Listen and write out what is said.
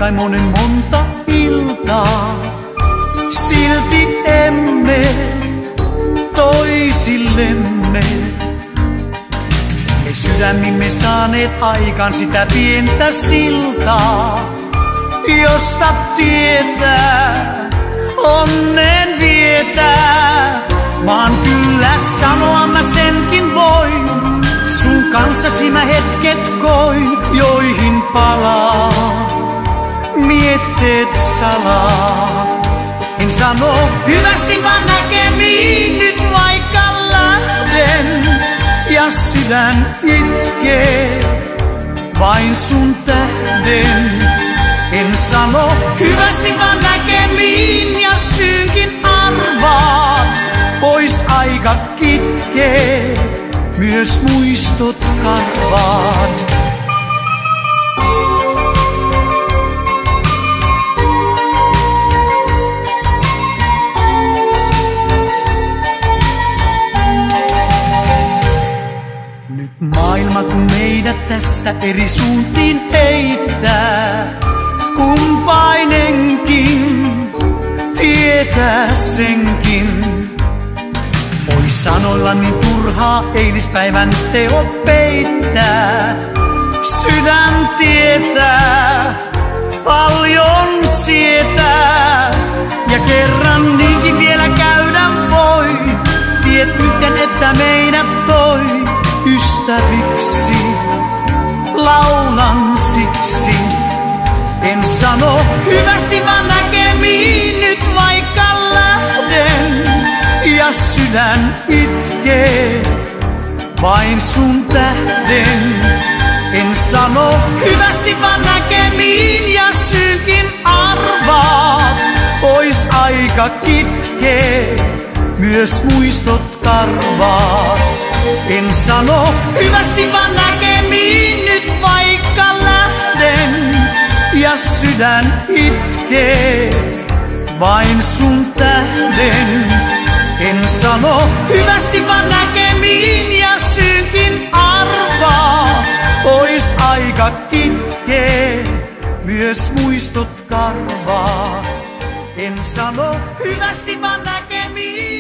kai monen monta iltaa. Silti emme toisillemme. Ei sydämimme saaneet aikaan sitä pientä siltaa, josta tietää, onnen vietää. Vaan kyllä sanoa mä senkin voin, sun kanssasi mä hetket koin, joihin palaa mietteet salaa. En sano hyvästi vaan näkemiin nyt vaikka lähden, ja sydän itkee vain sun tähden. En sano hyvästi vaan näkemiin, ja syynkin arvaat, pois aika kitkee myös muistot karvaat. Nyt maailma kun meidät tästä eri suuntiin heittää, kumpainenkin tietää senkin. Oi sanoilla niin turhaa eilispäivän teot peittää. Sydän tietää, paljon sietää. Ja kerran niinkin vielä käydä voi. Tiet miten että meidät toi ystäviksi. Laulan siksi. En sano hyvästi vaan näkemiin nyt vaikka lähden, ja sydän itkee vain sun tähden. En sano hyvästi vaan näkemiin, ja syynkin arvaat, pois aika kitkee myös muistot karvaat. En sano hyvästi vaan näkemiin nyt vaikka lähden, ja sydän itkee vain sun tähden. En sano hyvästi vaan näkemiin, ja syynkin arvaa, pois aika kitkee myös muistot karvaa. En sano hyvästi vaan näkemiin.